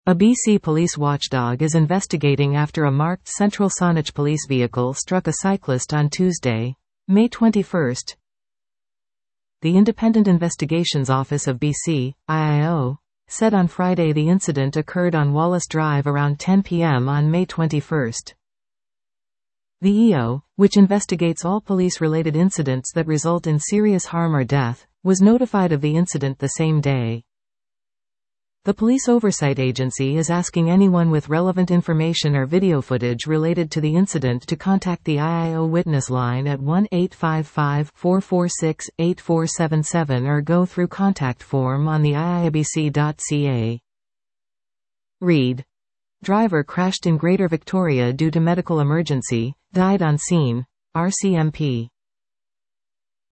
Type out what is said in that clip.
A BC police watchdog is investigating after a marked Central Saanich police vehicle struck a cyclist on Tuesday, May 21. The Independent Investigations Office of BC, IIO, said on Friday the incident occurred on Wallace Drive around 10 p.m. on May 21. The EO, which investigates all police-related incidents that result in serious harm or death, was notified of the incident the same day. The Police Oversight Agency is asking anyone with relevant information or video footage related to the incident to contact the IIO witness line at 1-855-446-8477 or go through contact form on the iiabc.ca. Read. Driver crashed in Greater Victoria due to medical emergency, died on scene, RCMP.